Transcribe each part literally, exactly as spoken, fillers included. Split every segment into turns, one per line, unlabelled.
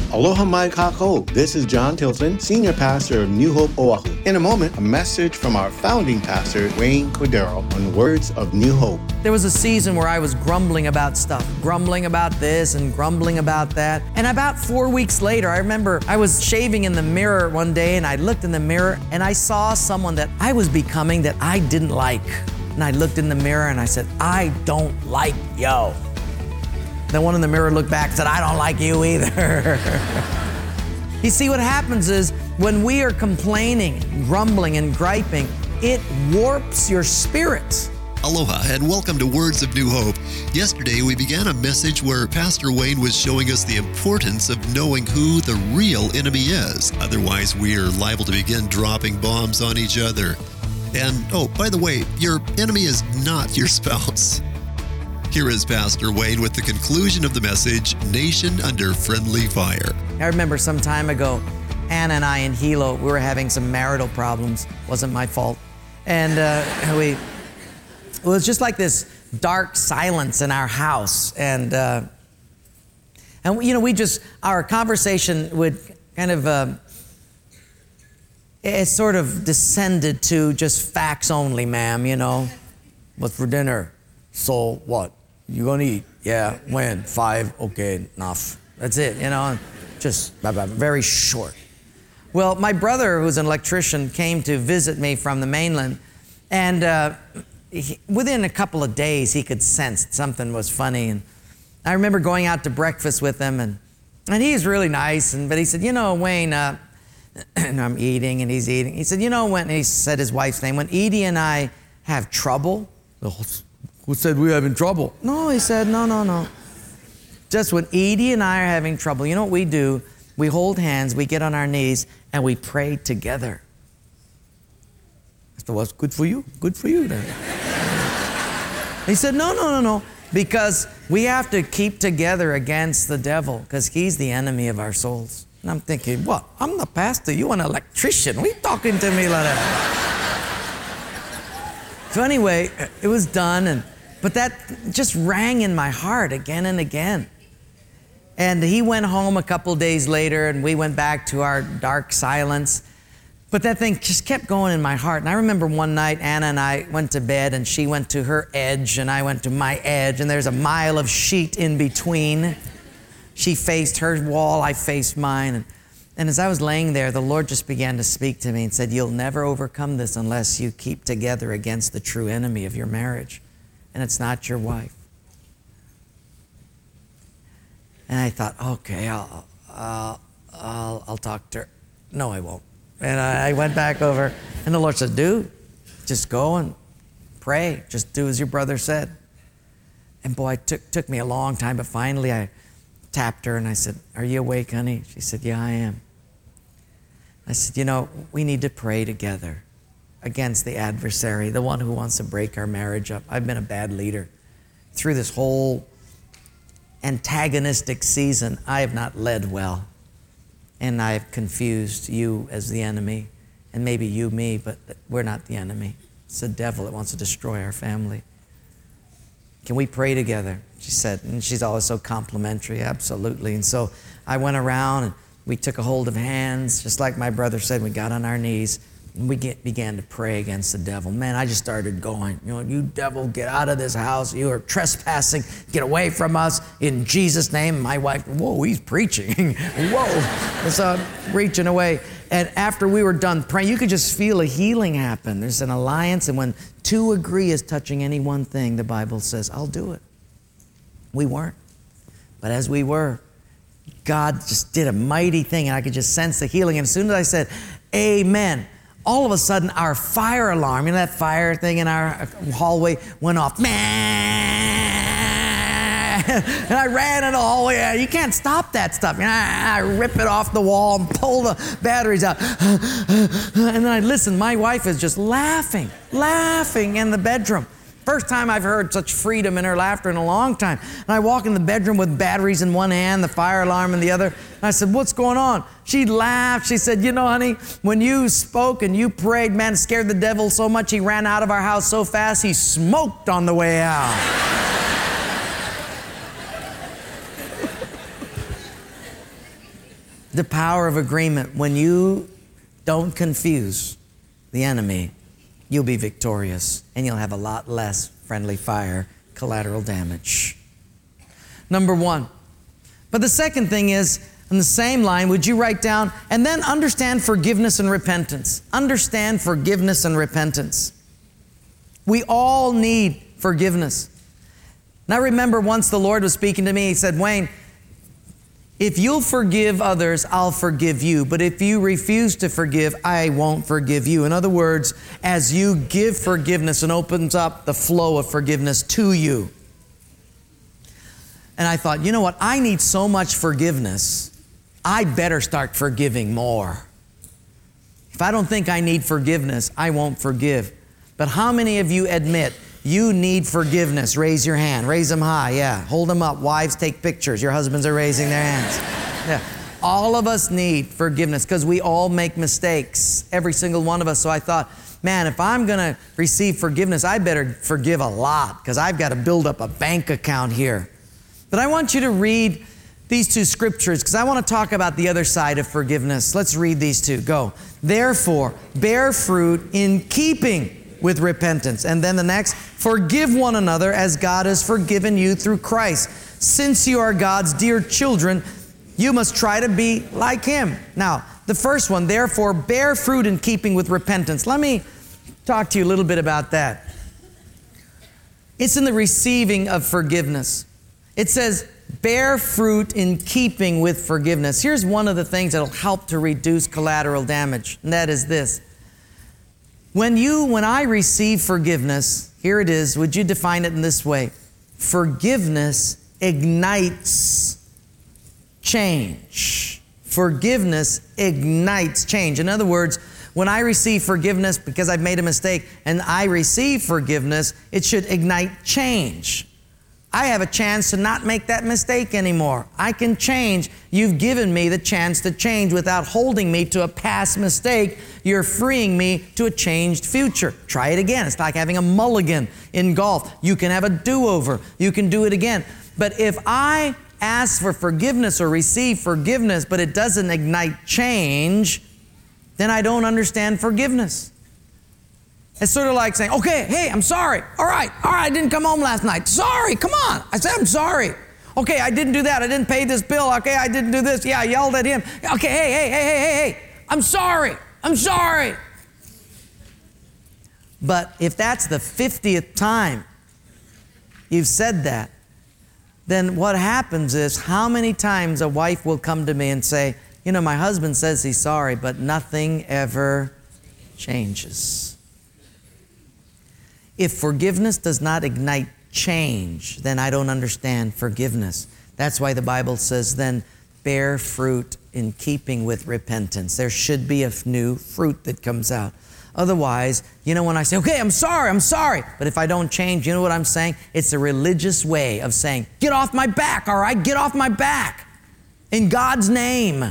Aloha mai kākou. This is John Tilton, Senior Pastor of New Hope Oahu. In a moment, a message from our founding pastor, Wayne Cordero, on Words of New Hope.
There was a season where I was grumbling about stuff, grumbling about this and grumbling about that. And about four weeks later, I remember I was shaving in the mirror one day and I looked in the mirror and I saw someone that I was becoming that I didn't like. And I looked in the mirror and I said, I don't like yo. The one in the mirror looked back and said, I don't like you either. You see, what happens is when we are complaining, grumbling, and griping, it warps your spirit.
Aloha and welcome to Words of New Hope. Yesterday we began a message where Pastor Wayne was showing us the importance of knowing who the real enemy is. Otherwise we are liable to begin dropping bombs on each other. And, oh, by the way, your enemy is not your spouse. Here is Pastor Wayne with the conclusion of the message, Nation Under Friendly Fire.
I remember some time ago, Anna and I in Hilo, we were having some marital problems. Wasn't my fault. And uh, we, it was just like this dark silence in our house. And, uh, and you know, we just, our conversation would kind of, uh, it sort of descended to just facts only, ma'am, you know. What's for dinner? So what? You gonna eat? Yeah. When? Five? Okay, enough. That's it, you know, just blah, blah, very short. Well, my brother, who's an electrician, came to visit me from the mainland, and uh, he, within a couple of days, he could sense something was funny. And I remember going out to breakfast with him, and, and he's really nice, and but he said, you know, Wayne, uh, and I'm eating, and he's eating. He said, you know, when, and he said his wife's name, when Edie and I have trouble, who said we were having trouble? No, he said, no, no, no. Just when Edie and I are having trouble, you know what we do? We hold hands, we get on our knees, and we pray together. I said, well, it's good for you. Good for you then. He said, no, no, no, no. Because we have to keep together against the devil, because he's the enemy of our souls. And I'm thinking, what? I'm the pastor, you an electrician. What are you talking to me like that? So anyway, it was done, and but that just rang in my heart again and again. And he went home a couple days later, and we went back to our dark silence. But that thing just kept going in my heart. And I remember one night, Anna and I went to bed, and she went to her edge, and I went to my edge, and there's a mile of sheet in between. She faced her wall, I faced mine. And, and as I was laying there, the Lord just began to speak to me and said, you'll never overcome this unless you keep together against the true enemy of your marriage. And it's not your wife. And I thought, okay, I'll, I'll, I'll, I'll talk to her. No, I won't. And I, I went back over, and the Lord said, dude, just go and pray. Just do as your brother said. And boy, it took, took me a long time, but finally I tapped her and I said, are you awake, honey? She said, yeah, I am. I said, you know, we need to pray together against the adversary, the one who wants to break our marriage up. I've been a bad leader. Through this whole antagonistic season, I have not led well. And I have confused you as the enemy, and maybe you me, but we're not the enemy. It's the devil that wants to destroy our family. Can we pray together? She said, and she's always so complimentary, absolutely. And so I went around and we took a hold of hands, just like my brother said, we got on our knees. And we get, began to pray against the devil. Man, I just started going, you know, you devil, get out of this house. You are trespassing. Get away from us in Jesus' name. My wife, whoa, he's preaching. Whoa. And so I'm reaching away. And after we were done praying, you could just feel a healing happen. There's an alliance. And when two agree as touching any one thing, the Bible says, I'll do it. We weren't. But as we were, God just did a mighty thing. And I could just sense the healing. And as soon as I said, amen, all of a sudden, our fire alarm, you know that fire thing in our hallway went off. And I ran in the hallway. You can't stop that stuff. And I, I rip it off the wall and pull the batteries out. And then I listen. My wife is just laughing, laughing in the bedroom. First time I've heard such freedom in her laughter in a long time. And I walk in the bedroom with batteries in one hand, the fire alarm in the other. And I said, what's going on? She laughed. She said, you know, honey, when you spoke and you prayed, man, it scared the devil so much he ran out of our house so fast he smoked on the way out. the power of agreement. When you don't confuse the enemy, you'll be victorious, and you'll have a lot less friendly fire, collateral damage. Number one. But the second thing is, on the same line, would you write down, and then understand forgiveness and repentance. Understand forgiveness and repentance. We all need forgiveness. Now remember, once the Lord was speaking to me, He said, Wayne, if you'll forgive others, I'll forgive you. But if you refuse to forgive, I won't forgive you. In other words, as you give forgiveness, it opens up the flow of forgiveness to you. And I thought, you know what? I need so much forgiveness. I better start forgiving more. If I don't think I need forgiveness, I won't forgive. But how many of you admit you need forgiveness? Raise your hand. Raise them high. Yeah. Hold them up. Wives, take pictures. Your husbands are raising their hands. Yeah. All of us need forgiveness because we all make mistakes. Every single one of us. So I thought, man, if I'm going to receive forgiveness, I better forgive a lot because I've got to build up a bank account here. But I want you to read these two scriptures because I want to talk about the other side of forgiveness. Let's read these two. Go. Therefore, bear fruit in keeping with repentance. And then the next, forgive one another as God has forgiven you through Christ. Since you are God's dear children, you must try to be like Him. Now, the first one, therefore, bear fruit in keeping with repentance. Let me talk to you a little bit about that. It's in the receiving of forgiveness. It says, bear fruit in keeping with forgiveness. Here's one of the things that will help to reduce collateral damage, and that is this. When you, when I receive forgiveness, here it is, would you define it in this way? Forgiveness ignites change. Forgiveness ignites change. In other words, when I receive forgiveness because I've made a mistake and I receive forgiveness, it should ignite change. I have a chance to not make that mistake anymore. I can change. You've given me the chance to change without holding me to a past mistake. You're freeing me to a changed future. Try it again. It's like having a mulligan in golf. You can have a do-over. You can do it again. But if I ask for forgiveness or receive forgiveness, but it doesn't ignite change, then I don't understand forgiveness. It's sort of like saying, okay, hey, I'm sorry. All right, all right, I didn't come home last night. Sorry, come on. I said, I'm sorry. Okay, I didn't do that. I didn't pay this bill. Okay, I didn't do this. Yeah, I yelled at him. Okay, hey, hey, hey, hey, hey, hey. I'm sorry. I'm sorry. But if that's the fiftieth time you've said that, then what happens is how many times a wife will come to me and say, you know, my husband says he's sorry, but nothing ever changes. If forgiveness does not ignite change, then I don't understand forgiveness. That's why the Bible says then bear fruit in keeping with repentance. There should be a new fruit that comes out. Otherwise, you know, when I say, okay, I'm sorry, I'm sorry. But if I don't change, you know what I'm saying? It's a religious way of saying, get off my back, all right? Get off my back in God's name.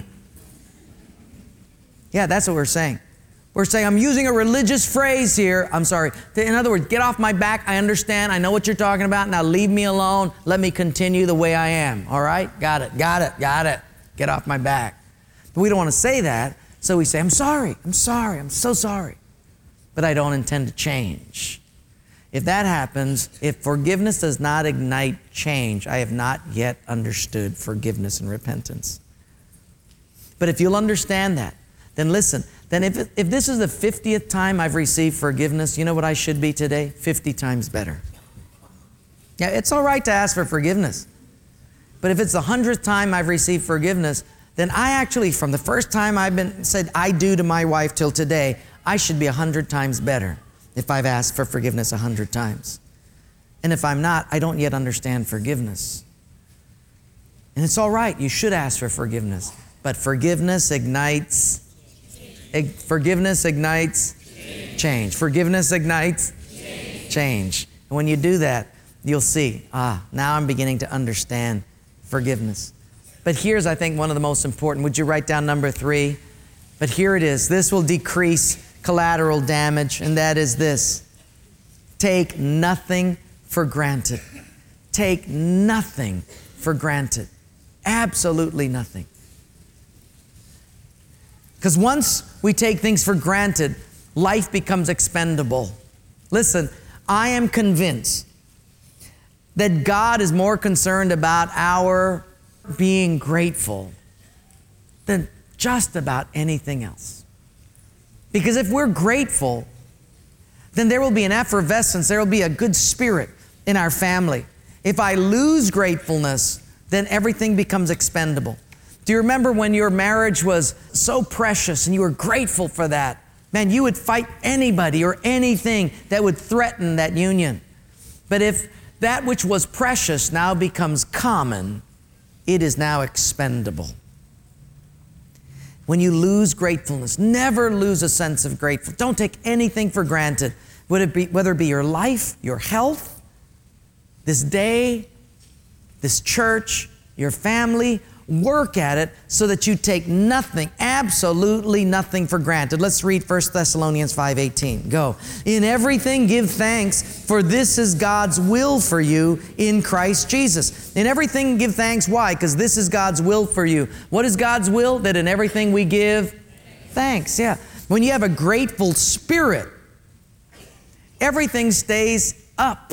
Yeah, that's what we're saying. We're saying, I'm using a religious phrase here. I'm sorry. In other words, get off my back. I understand. I know what you're talking about. Now leave me alone. Let me continue the way I am. All right? Got it. Got it. Got it. Get off my back. But we don't want to say that. So we say, I'm sorry. I'm sorry. I'm so sorry. But I don't intend to change. If that happens, if forgiveness does not ignite change, I have not yet understood forgiveness and repentance. But if you'll understand that, then listen, then if, it, if this is the fiftieth time I've received forgiveness, you know what I should be today? fifty times better. Yeah, it's all right to ask for forgiveness. But if it's the hundredth time I've received forgiveness, then I actually, from the first time I've been said I do to my wife till today, I should be a hundred times better if I've asked for forgiveness a hundred times. And if I'm not, I don't yet understand forgiveness. And it's all right, you should ask for forgiveness. But forgiveness ignites Forgiveness ignites change. change. Forgiveness ignites change. change. And when you do that, you'll see, ah, now I'm beginning to understand forgiveness. But here's, I think, one of the most important. Would you write down number three? But here it is. This will decrease collateral damage, and that is this. Take nothing for granted. Take nothing for granted. Absolutely nothing. Because once we take things for granted, life becomes expendable. Listen, I am convinced that God is more concerned about our being grateful than just about anything else. Because if we're grateful, then there will be an effervescence, there will be a good spirit in our family. If I lose gratefulness, then everything becomes expendable. Do you remember when your marriage was so precious and you were grateful for that? Man, you would fight anybody or anything that would threaten that union. But if that which was precious now becomes common, it is now expendable. When you lose gratefulness, never lose a sense of gratefulness. Don't take anything for granted, Would it be, whether it be your life, your health, this day, this church, your family. Work at it so that you take nothing, absolutely nothing for granted. Let's read First Thessalonians five eighteen. Go. In everything give thanks, for this is God's will for you in Christ Jesus. In everything give thanks. Why? Because this is God's will for you. What is God's will? That in everything we give thanks. Yeah. When you have a grateful spirit, everything stays up.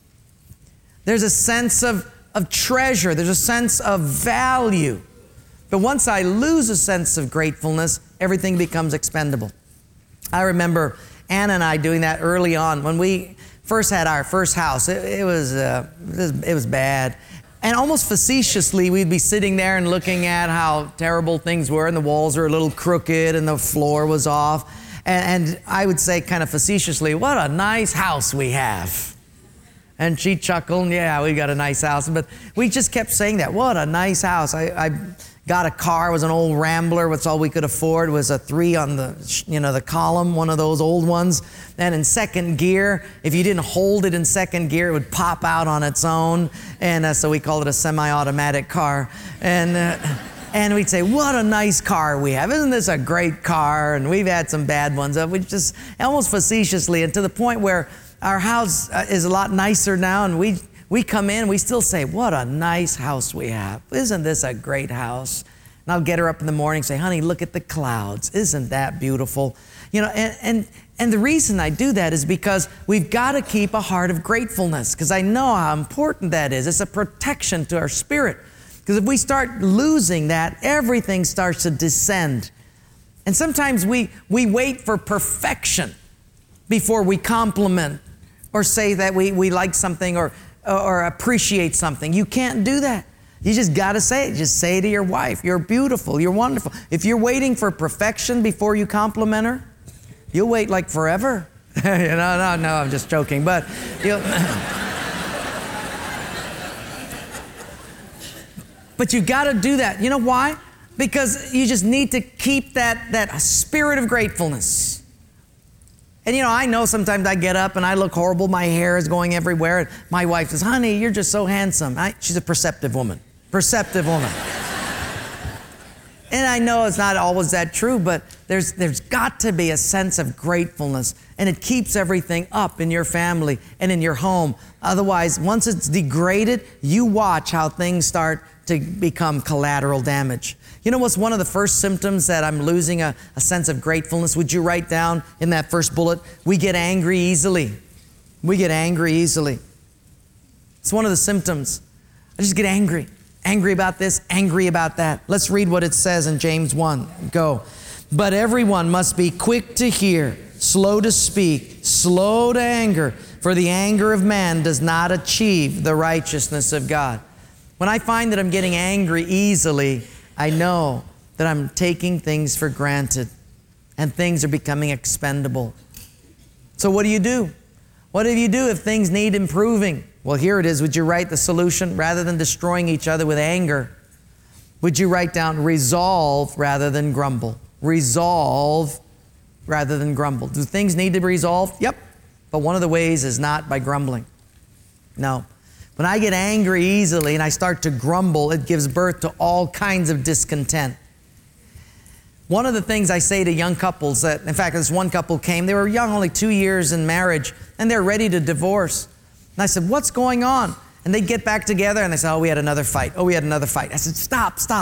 There's a sense of of treasure. There's a sense of value. But once I lose a sense of gratefulness, everything becomes expendable. I remember Anna and I doing that early on when we first had our first house. It, it was uh, it was, it was bad. And almost facetiously, we'd be sitting there and looking at how terrible things were, and the walls were a little crooked and the floor was off. And, and I would say kind of facetiously, what a nice house we have. And she chuckled, yeah, we got a nice house. But we just kept saying that, what a nice house. I, I got a car, it was an old Rambler, that's all we could afford. It was a three on the, you know, the column, one of those old ones. And in second gear, if you didn't hold it in second gear, it would pop out on its own. And uh, so we called it a semi-automatic car. And uh, and we'd say, what a nice car we have. Isn't this a great car? And we've had some bad ones. We just almost facetiously, and to the point where our house is a lot nicer now, and we we come in, we still say, what a nice house we have. Isn't this a great house? And I'll get her up in the morning and say, honey, look at the clouds. Isn't that beautiful? You know, and, and, and the reason I do that is because we've got to keep a heart of gratefulness, because I know how important that is. It's a protection to our spirit. Because if we start losing that, everything starts to descend. And sometimes we, we wait for perfection before we compliment or say that we, we like something or, or appreciate something. You can't do that. You just got to say it. Just say it to your wife, you're beautiful, you're wonderful. If you're waiting for perfection before you compliment her, you'll wait like forever. you know, no, no, I'm just joking. But you'll... But you got to do that. You know why? Because you just need to keep that, that spirit of gratefulness. And you know, I know sometimes I get up and I look horrible. My hair is going everywhere. And my wife says, honey, you're just so handsome. I, she's a perceptive woman. Perceptive woman. And I know it's not always that true, but there's there's got to be a sense of gratefulness. And it keeps everything up in your family and in your home. Otherwise, once it's degraded, you watch how things start to become collateral damage. You know what's one of the first symptoms that I'm losing a, a sense of gratefulness? Would you write down in that first bullet? We get angry easily. We get angry easily. It's one of the symptoms. I just get angry. Angry about this, angry about that. Let's read what it says in James one. Go. But everyone must be quick to hear, slow to speak, slow to anger, for the anger of man does not achieve the righteousness of God. When I find that I'm getting angry easily, I know that I'm taking things for granted and things are becoming expendable. So what do you do? What do you do if things need improving? Well, here it is. Would you write the solution? Rather than destroying each other with anger, would you write down resolve rather than grumble? Resolve rather than grumble. Do things need to be resolved? Yep. But one of the ways is not by grumbling. No. When I get angry easily and I start to grumble, it gives birth to all kinds of discontent. One of the things I say to young couples that, in fact, this one couple came, they were young, only two years in marriage, and they're ready to divorce. And I said, what's going on? And they get back together and they say, oh, we had another fight. Oh, we had another fight. I said, stop, stop.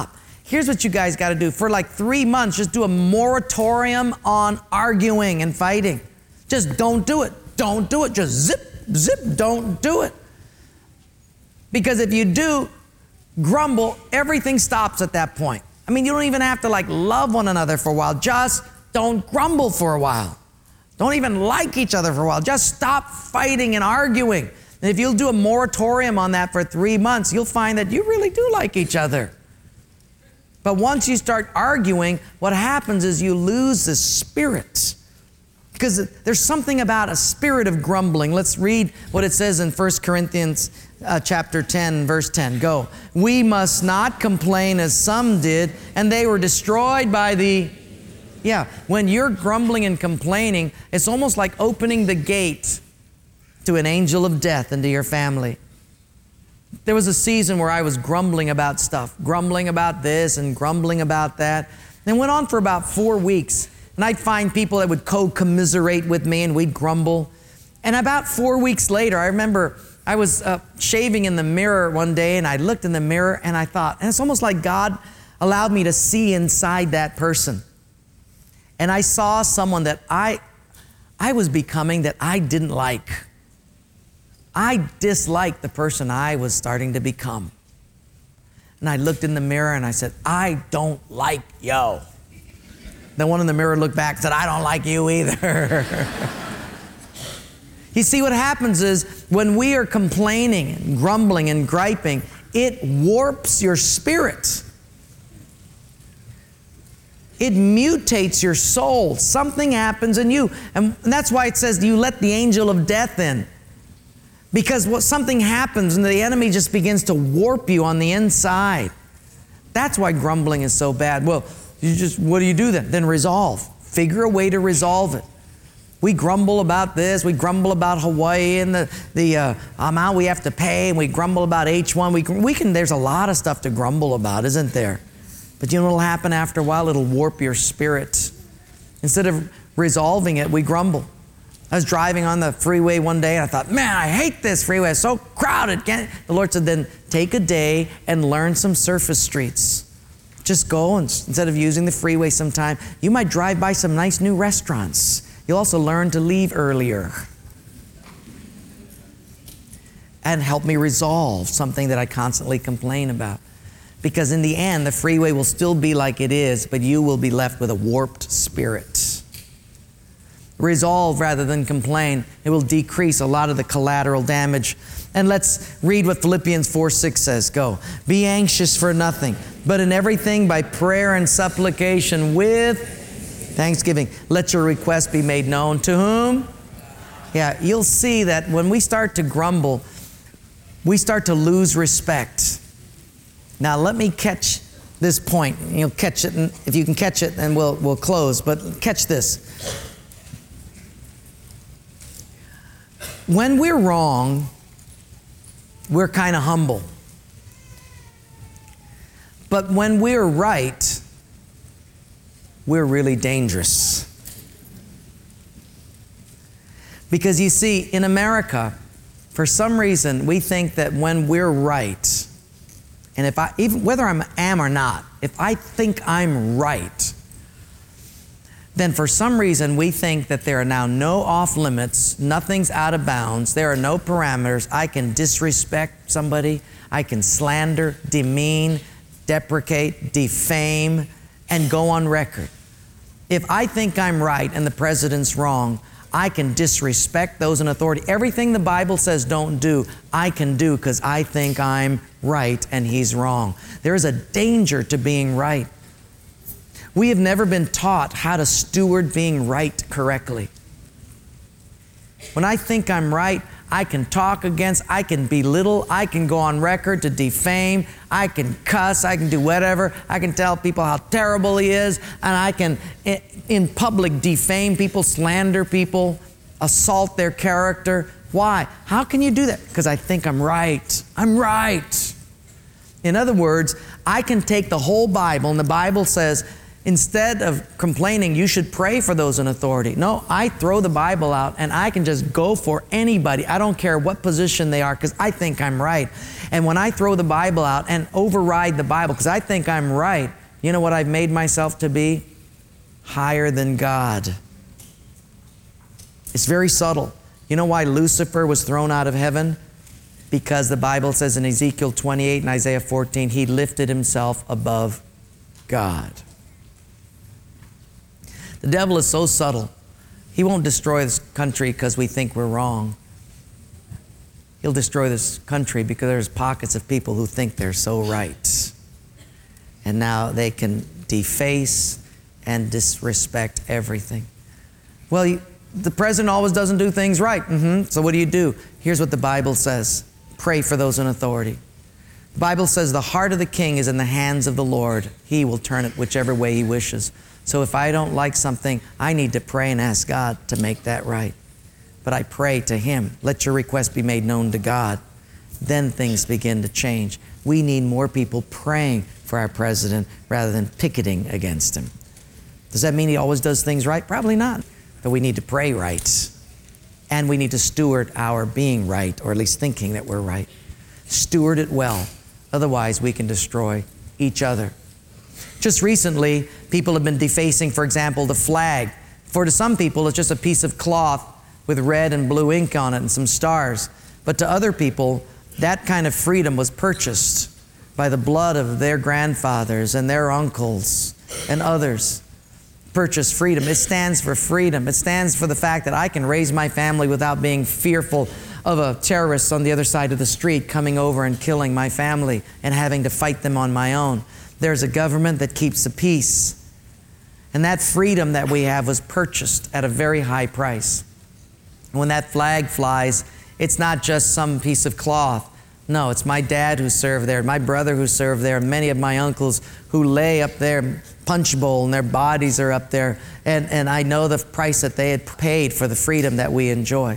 Here's what you guys got to do. For like three months, just do a moratorium on arguing and fighting. Just don't do it. Don't do it. Just zip, zip, don't do it. Because if you do grumble, everything stops at that point. I mean, you don't even have to like love one another for a while. Just don't grumble for a while. Don't even like each other for a while. Just stop fighting and arguing. And if you'll do a moratorium on that for three months, you'll find that you really do like each other. But once you start arguing, what happens is you lose the spirit. Because there's something about a spirit of grumbling. Let's read what it says in First Corinthians uh, chapter ten, verse ten. Go. We must not complain as some did, and they were destroyed by the... Yeah, when you're grumbling and complaining, it's almost like opening the gate to an angel of death into your family. There was a season where I was grumbling about stuff, grumbling about this and grumbling about that. And it went on for about four weeks. And I'd find people that would co-commiserate with me and we'd grumble. And about four weeks later, I remember I was uh, shaving in the mirror one day and I looked in the mirror and I thought, and it's almost like God allowed me to see inside that person. And I saw someone that I, I was becoming that I didn't like. I disliked the person I was starting to become. And I looked in the mirror and I said, I don't like you. The one in the mirror looked back and said, I don't like you either. You see, what happens is when we are complaining and grumbling and griping, it warps your spirit. It mutates your soul. Something happens in you. And that's why it says you let the angel of death in. Because what something happens and the enemy just begins to warp you on the inside. That's why grumbling is so bad. Well, you just, what do you do then? Then resolve. Figure a way to resolve it. We grumble about this. We grumble about Hawaii and the, the uh, amount we have to pay. And we grumble about H one. We, we can, there's a lot of stuff to grumble about, isn't there? But you know what will happen after a while? It'll warp your spirit. Instead of resolving it, we grumble. I was driving on the freeway one day and I thought, man, I hate this freeway. It's so crowded. Can't... The Lord said, then take a day and learn some surface streets. Just go, and instead of using the freeway sometime, you might drive by some nice new restaurants. You'll also learn to leave earlier. And help me resolve something that I constantly complain about. Because in the end, the freeway will still be like it is, but you will be left with a warped spirit. Resolve rather than complain. It will decrease a lot of the collateral damage. And let's read what Philippians four six says. Go. Be anxious for nothing, but in everything by prayer and supplication with thanksgiving. Let your request be made known to whom? Yeah, you'll see that when we start to grumble, we start to lose respect. Now let me catch this point. You'll catch it, and if you can catch it, then we'll we'll close. But catch this. When we're wrong, we're kind of humble. But when we're right, we're really dangerous. Because you see, in America, for some reason, we think that when we're right, and if I, even whether I am or not, if I think I'm right, then for some reason we think that there are now no off limits, nothing's out of bounds, there are no parameters. I can disrespect somebody, I can slander, demean, deprecate, defame, and go on record. If I think I'm right and the president's wrong, I can disrespect those in authority. Everything the Bible says don't do, I can do because I think I'm right and he's wrong. There is a danger to being right. We have never been taught how to steward being right correctly. When I think I'm right, I can talk against, I can belittle, I can go on record to defame, I can cuss, I can do whatever, I can tell people how terrible he is, and I can, in public, defame people, slander people, assault their character. Why? How can you do that? Because I think I'm right. I'm right. In other words, I can take the whole Bible, and the Bible says, Instead of complaining, you should pray for those in authority. No, I throw the Bible out and I can just go for anybody. I don't care what position they are because I think I'm right. And when I throw the Bible out and override the Bible because I think I'm right, you know what I've made myself to be? Higher than God. It's very subtle. You know why Lucifer was thrown out of heaven? Because the Bible says in Ezekiel twenty-eight and Isaiah fourteen, he lifted himself above God. The devil is so subtle. He won't destroy this country because we think we're wrong. He'll destroy this country because there's pockets of people who think they're so right. And now they can deface and disrespect everything. Well, you, the president always doesn't do things right. Mm-hmm. So what do you do? Here's what the Bible says. Pray for those in authority. The Bible says the heart of the king is in the hands of the Lord. He will turn it whichever way he wishes. So if I don't like something, I need to pray and ask God to make that right. But I pray to Him. Let your request be made known to God. Then things begin to change. We need more people praying for our president rather than picketing against him. Does that mean he always does things right? Probably not. But we need to pray right. And we need to steward our being right, or at least thinking that we're right. Steward it well. Otherwise, we can destroy each other. Just recently, people have been defacing, for example, the flag. For to some people, it's just a piece of cloth with red and blue ink on it and some stars. But to other people, that kind of freedom was purchased by the blood of their grandfathers and their uncles and others. Purchased freedom. It stands for freedom. It stands for the fact that I can raise my family without being fearful of a terrorist on the other side of the street coming over and killing my family and having to fight them on my own. There's a government that keeps the peace. And that freedom that we have was purchased at a very high price. When that flag flies, it's not just some piece of cloth. No, it's my dad who served there, my brother who served there, many of my uncles who lay up there, punch bowl, and their bodies are up there. And, and I know the price that they had paid for the freedom that we enjoy.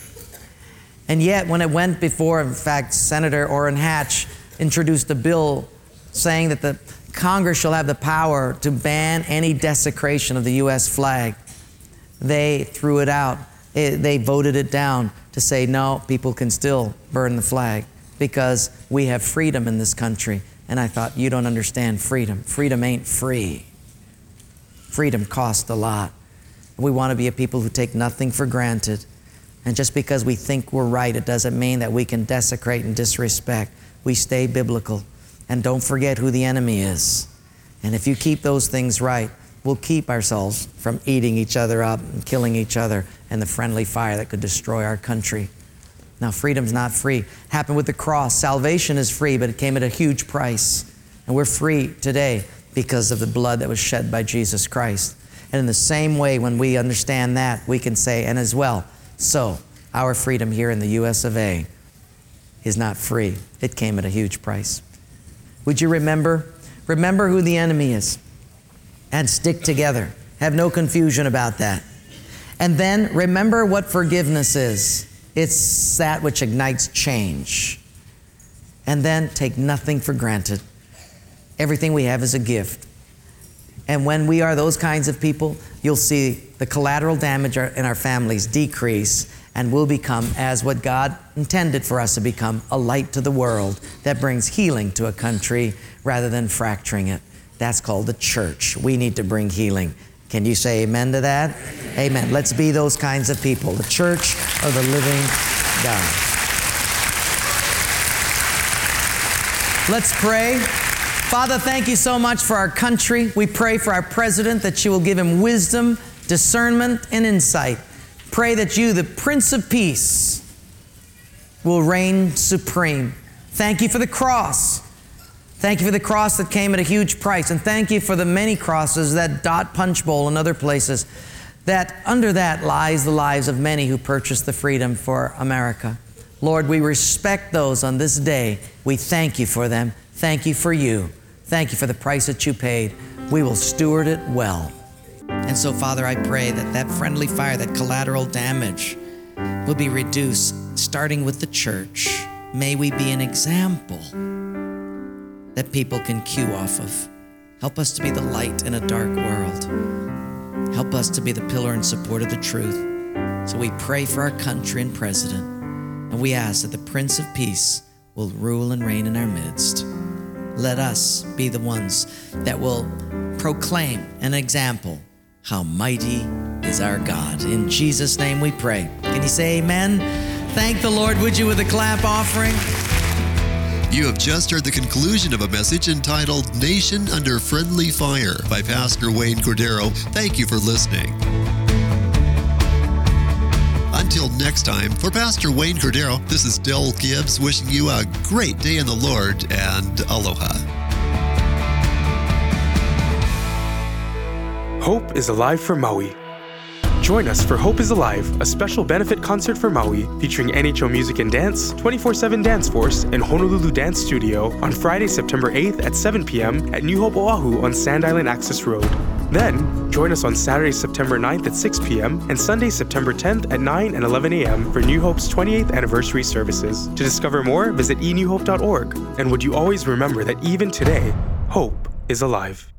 And yet, when it went before, in fact, Senator Orrin Hatch introduced a bill saying that the Congress shall have the power to ban any desecration of the U S flag. They threw it out. It, they voted it down to say, no, people can still burn the flag because we have freedom in this country. And I thought, you don't understand freedom. Freedom ain't free. Freedom costs a lot. We want to be a people who take nothing for granted. And just because we think we're right, it doesn't mean that we can desecrate and disrespect. We stay biblical. And don't forget who the enemy is. And if you keep those things right, we'll keep ourselves from eating each other up and killing each other and the friendly fire that could destroy our country. Now, freedom's not free. Happened with the cross. Salvation is free, but it came at a huge price. And we're free today because of the blood that was shed by Jesus Christ. And in the same way, when we understand that, we can say, and as well, so our freedom here in the U S of A is not free. It came at a huge price. Would you remember? Remember who the enemy is and stick together. Have no confusion about that. And then remember what forgiveness is. It's that which ignites change. And then take nothing for granted. Everything we have is a gift. And when we are those kinds of people, you'll see the collateral damage in our families decrease, and we'll become as what God intended for us to become, a light to the world that brings healing to a country rather than fracturing it. That's called the church. We need to bring healing. Can you say amen to that? Amen. Let's be those kinds of people, the church of the living God. Let's pray. Father, thank you so much for our country. We pray for our president that you will give him wisdom, discernment, and insight. Pray that you, the Prince of Peace, will reign supreme. Thank you for the cross. Thank you for the cross that came at a huge price. And thank you for the many crosses that dot Punch Bowl and other places, that under that lies the lives of many who purchased the freedom for America. Lord, we respect those on this day. We thank you for them. Thank you for you. Thank you for the price that you paid. We will steward it well. And so, Father, I pray that that friendly fire, that collateral damage will be reduced, starting with the church. May we be an example that people can cue off of. Help us to be the light in a dark world. Help us to be the pillar and support of the truth. So we pray for our country and president, and we ask that the Prince of Peace will rule and reign in our midst. Let us be the ones that will proclaim an example how mighty is our God. In Jesus' name we pray. Can you say amen? Thank the Lord, would you, with a clap offering?
You have just heard the conclusion of a message entitled Nation Under Friendly Fire by Pastor Wayne Cordero. Thank you for listening. Until next time, for Pastor Wayne Cordero, this is Del Gibbs wishing you a great day in the Lord and aloha.
Hope is Alive for Maui. Join us for Hope is Alive, a special benefit concert for Maui featuring N H O Music and Dance, twenty-four seven Dance Force, and Honolulu Dance Studio on Friday, September eighth at seven p.m. at New Hope Oahu on Sand Island Access Road. Then, join us on Saturday, September ninth at six p.m. and Sunday, September tenth at nine and eleven a.m. for New Hope's twenty-eighth anniversary services. To discover more, visit e new hope dot org. And would you always remember that even today, hope is alive.